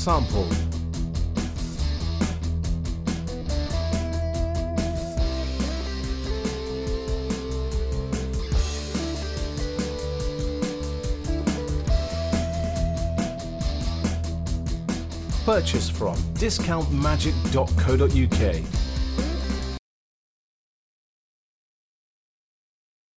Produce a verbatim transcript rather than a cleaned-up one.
Sample. Purchase from discount magic dot co dot U K.